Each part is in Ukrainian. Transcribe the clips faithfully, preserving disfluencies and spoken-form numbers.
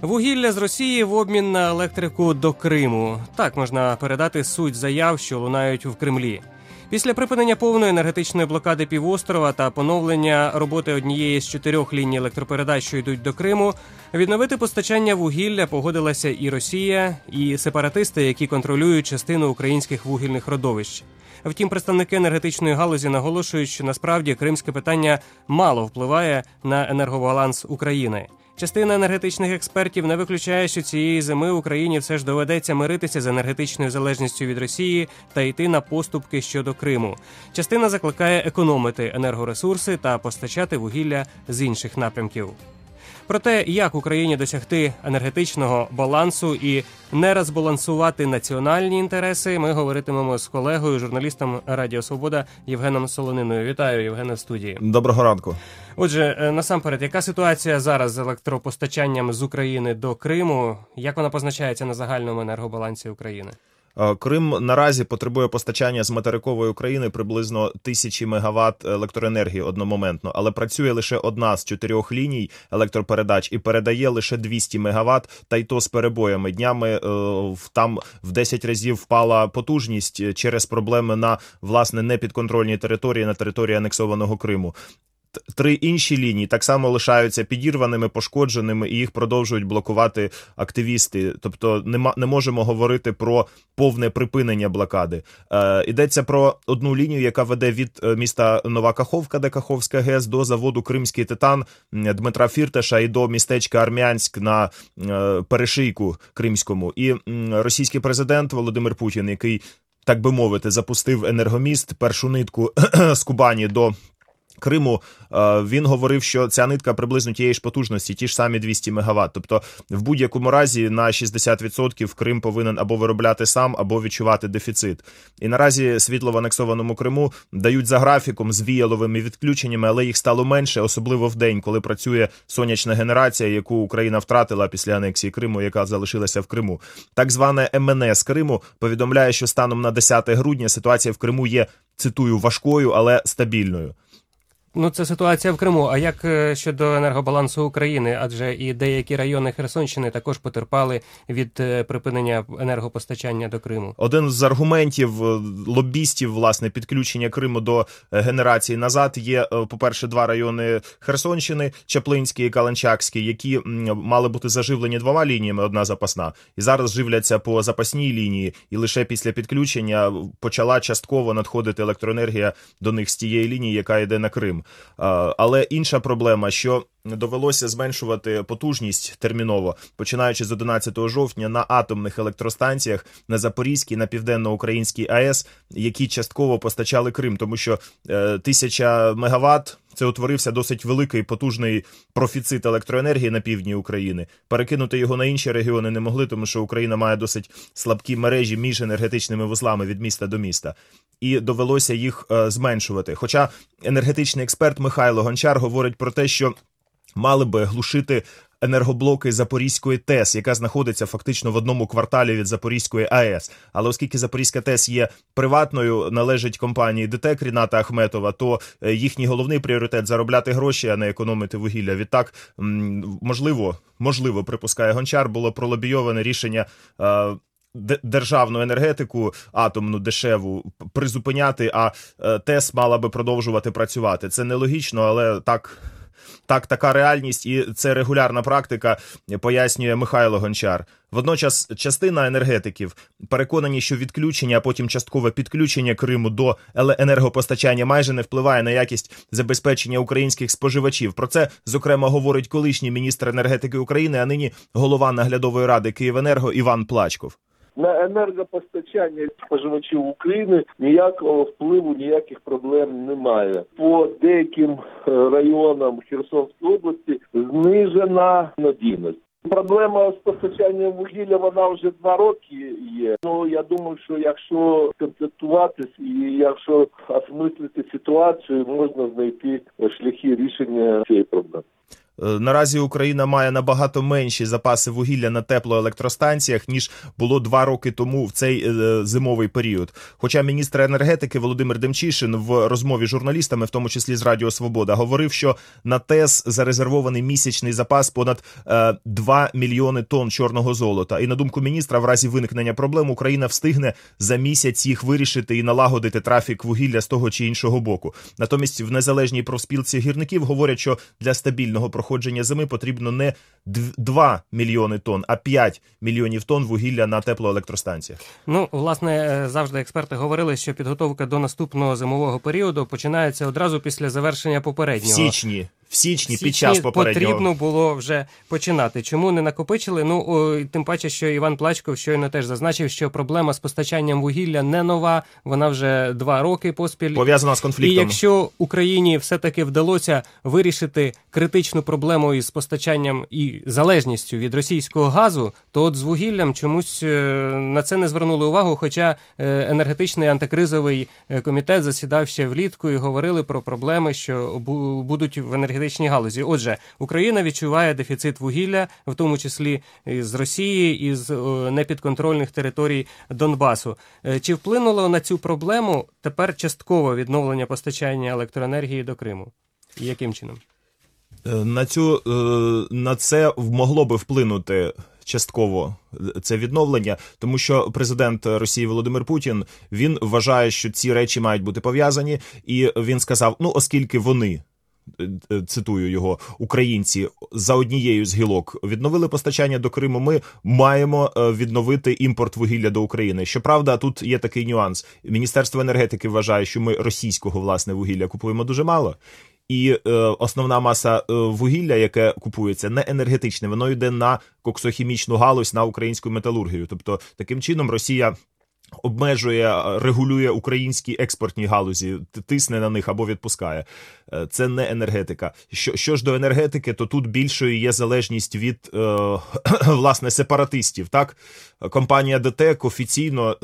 Вугілля з Росії в обмін на електрику до Криму. Так можна передати суть заяв, що лунають в Кремлі. Після припинення повної енергетичної блокади півострова та поновлення роботи однієї з чотирьох ліній електропередач, що йдуть до Криму, відновити постачання вугілля погодилася і Росія, і сепаратисти, які контролюють частину українських вугільних родовищ. Втім, представники енергетичної галузі наголошують, що насправді кримське питання мало впливає на енергобаланс України. Частина енергетичних експертів не виключає, що цієї зими Україні все ж доведеться миритися з енергетичною залежністю від Росії та йти на поступки щодо Криму. Частина закликає економити енергоресурси та постачати вугілля з інших напрямків. Про те, як Україні досягти енергетичного балансу і не розбалансувати національні інтереси, ми говоритимемо з колегою, журналістом Радіо Свобода Євгеном Солониною. Вітаю, Євгене, в студії. Доброго ранку. Отже, насамперед, яка ситуація зараз з електропостачанням з України до Криму? Як вона позначається на загальному енергобалансі України? Крим наразі потребує постачання з материкової України приблизно тисячі мегаватт електроенергії одномоментно, але працює лише одна з чотирьох ліній електропередач і передає лише двісті мегаватт, та й то з перебоями. Днями там в десять разів впала потужність через проблеми на, власне, непідконтрольній території, на території анексованого Криму. Три інші лінії так само лишаються підірваними, пошкодженими, і їх продовжують блокувати активісти. Тобто не, не можемо говорити про повне припинення блокади. Е, йдеться про одну лінію, яка веде від міста Нова Каховка, де Каховська ГЕС, до заводу «Кримський титан» Дмитра Фірташа і до містечка Армянськ на е, перешийку Кримському. І е, російський президент Володимир Путін, який, так би мовити, запустив енергоміст, першу нитку з Кубані до Криму, він говорив, що ця нитка приблизно тієї ж потужності, ті ж самі двісті мегаватт. Тобто в будь-якому разі на шістдесят відсотків Крим повинен або виробляти сам, або відчувати дефіцит. І наразі світло в анексованому Криму дають за графіком з віяловими відключеннями, але їх стало менше, особливо в день, коли працює сонячна генерація, яку Україна втратила після анексії Криму, яка залишилася в Криму. Так зване ем ен ес Криму повідомляє, що станом на десяте грудня ситуація в Криму є, цитую, важкою, але стабільною. Ну, це ситуація в Криму. А як щодо енергобалансу України? Адже і деякі райони Херсонщини також потерпали від припинення енергопостачання до Криму. Один з аргументів лобістів, власне, підключення Криму до генерації назад є, по-перше, два райони Херсонщини, Чаплинський і Каланчакський, які мали бути заживлені двома лініями, одна запасна. І зараз живляться по запасній лінії, і лише після підключення почала частково надходити електроенергія до них з тієї лінії, яка йде на Крим. Але інша проблема, що довелося зменшувати потужність терміново, починаючи з одинадцятого жовтня, на атомних електростанціях на Запорізькій, на Південно-Українській АЕС, які частково постачали Крим, тому що е, тисяча мегаватт – це утворився досить великий потужний профіцит електроенергії на півдні України. Перекинути його на інші регіони не могли, тому що Україна має досить слабкі мережі між енергетичними вузлами від міста до міста. І довелося їх е, зменшувати. Хоча енергетичний експерт Михайло Гончар говорить про те, що мали би глушити енергоблоки Запорізької ТЕС, яка знаходиться фактично в одному кварталі від Запорізької АЕС. Але оскільки Запорізька ТЕС є приватною, належить компанії ДТЕК Ріната Ахметова, то їхній головний пріоритет – заробляти гроші, а не економити вугілля. Відтак, можливо, можливо, припускає Гончар, було пролобійоване рішення е, державну енергетику, атомну, дешеву, призупиняти, а ТЕС мала би продовжувати працювати. Це нелогічно, але так... Так, така реальність, і це регулярна практика, пояснює Михайло Гончар. Водночас частина енергетиків переконані, що відключення, а потім часткове підключення Криму до енергопостачання майже не впливає на якість забезпечення українських споживачів. Про це, зокрема, говорить колишній міністр енергетики України, а нині голова наглядової ради «Київенерго» Іван Плачков. На енергопостачання споживачів України ніякого впливу, ніяких проблем немає. По деяким районам Херсонської області знижена надійність. Проблема з постачанням вугілля, вона вже два роки є. Ну, я думаю, що якщо концентруватись і якщо осмислити ситуацію, можна знайти шляхи рішення цієї проблеми. Наразі Україна має набагато менші запаси вугілля на теплоелектростанціях, ніж було два роки тому в цей е, зимовий період. Хоча міністр енергетики Володимир Демчишин в розмові з журналістами, в тому числі з Радіо Свобода, говорив, що на ТЕС зарезервований місячний запас понад е, два мільйони тонн чорного золота. І на думку міністра, в разі виникнення проблем Україна встигне за місяць їх вирішити і налагодити трафік вугілля з того чи іншого боку. Натомість в незалежній профспілці гірників говорять, що для стабільного проходження зими потрібно не два мільйони тонн, а п'ять мільйонів тонн вугілля на теплоелектростанціях. Ну, власне, завжди експерти говорили, що підготовка до наступного зимового періоду починається одразу після завершення попереднього. В січні. В січні, В січні під час попереднього. Потрібно було вже починати. Чому не накопичили? Ну, о, тим паче, що Іван Плачков щойно теж зазначив, що проблема з постачанням вугілля не нова, вона вже два роки поспіль. Пов'язана з конфліктом. І якщо Україні все-таки вдалося вирішити критичну проблему із постачанням і залежністю від російського газу, то от з вугіллям чомусь на це не звернули увагу, хоча енергетичний антикризовий комітет засідав ще влітку і говорили про проблеми, що будуть в енергетичній галузі. Отже, Україна відчуває дефіцит вугілля, в тому числі з Росії і з непідконтрольних територій Донбасу. Чи вплинуло на цю проблему тепер часткове відновлення постачання електроенергії до Криму? І яким чином? На цю, на це могло би вплинути частково це відновлення, тому що президент Росії Володимир Путін, він вважає, що ці речі мають бути пов'язані, і він сказав, ну, оскільки вони, цитую його, українці за однією з гілок відновили постачання до Криму, ми маємо відновити імпорт вугілля до України. Щоправда, тут є такий нюанс. Міністерство енергетики вважає, що ми російського, власне, вугілля купуємо дуже мало. І е, основна маса е, вугілля, яке купується, не енергетичне, воно йде на коксохімічну галузь, на українську металургію. Тобто, таким чином Росія обмежує, регулює українські експортні галузі, тисне на них або відпускає. Це не енергетика. Що, що ж до енергетики, то тут більшою є залежність від, е, власне, сепаратистів. Так? Компанія ДТЕК офіційно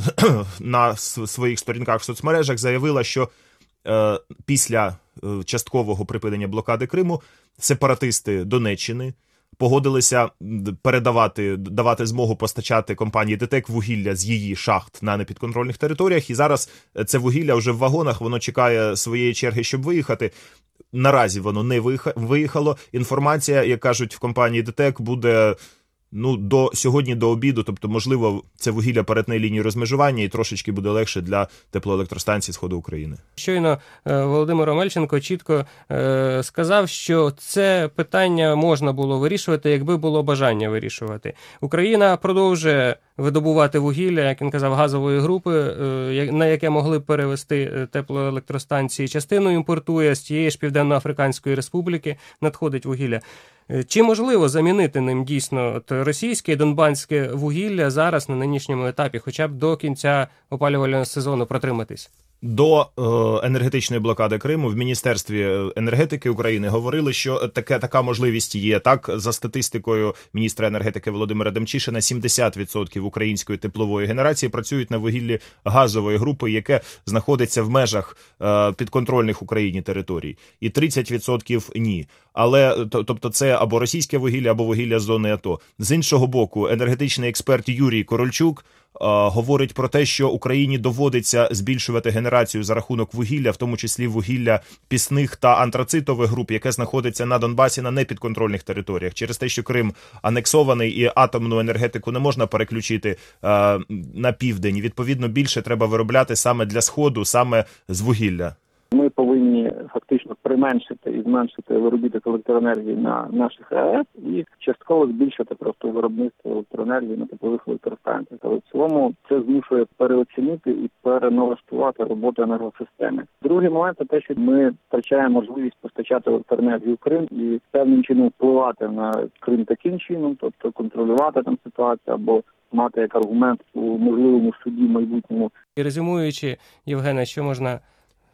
на своїх сторінках в соцмережах заявила, що е, після часткового припинення блокади Криму сепаратисти Донеччини погодилися передавати, давати змогу постачати компанії ДТЕК вугілля з її шахт на непідконтрольних територіях. І зараз це вугілля вже в вагонах, воно чекає своєї черги, щоб виїхати. Наразі воно не виїхало. Інформація, як кажуть в компанії ДТЕК, буде ну, до сьогодні до обіду, тобто, можливо, це вугілля перетне лінію розмежування і трошечки буде легше для теплоелектростанцій Сходу України. Щойно Володимир Омельченко чітко е, сказав, що це питання можна було вирішувати, якби було бажання вирішувати. Україна продовжує видобувати вугілля, як він казав, газової групи, е, на яке могли б перевести теплоелектростанції. Частину імпортує з тієї ж Південно-Африканської Республіки, надходить вугілля. Чи можливо замінити ним дійсно от російське і донбаське вугілля зараз на нинішньому етапі, хоча б до кінця опалювального сезону протриматись? До е, енергетичної блокади Криму в Міністерстві енергетики України говорили, що таке, така можливість є. Так, за статистикою міністра енергетики Володимира Демчишина, сімдесят відсотків української теплової генерації працюють на вугіллі газової групи, яке знаходиться в межах е, підконтрольних Україні територій, і тридцять відсотків ні. Але, тобто, це або російське вугілля, або вугілля з зони АТО. З іншого боку, енергетичний експерт Юрій Корольчук говорить про те, що Україні доводиться збільшувати генерацію за рахунок вугілля, в тому числі вугілля пісних та антрацитових груп, яке знаходиться на Донбасі на непідконтрольних територіях. Через те, що Крим анексований і атомну енергетику не можна переключити е, на південь. Відповідно, більше треба виробляти саме для Сходу, саме з вугілля. Ми повинні фактично применшити і зменшити виробіток електроенергії на наших АЕС і частково збільшити просто виробництво електроенергії на теплових електростанціях. Але в цілому це змушує переоцінити і переналаштувати роботу енергосистеми. Другий момент – те, що ми втрачаємо можливість постачати електроенергію в Крим і певним чином впливати на Крим таким чином, тобто контролювати там ситуацію або мати як аргумент у можливому суді майбутньому. І резюмуючи, Євгене, що можна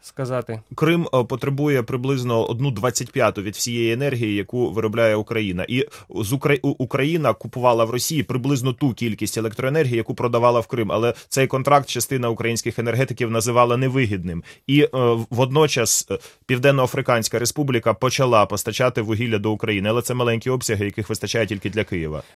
сказати? Крим е, потребує приблизно одну двадцять п'яту від всієї енергії, яку виробляє Україна. І з Укра... Україна купувала в Росії приблизно ту кількість електроенергії, яку продавала в Крим. Але цей контракт частина українських енергетиків називала невигідним. І е, водночас Південно-Африканська Республіка почала постачати вугілля до України. Але це маленькі обсяги, яких вистачає тільки для Києва.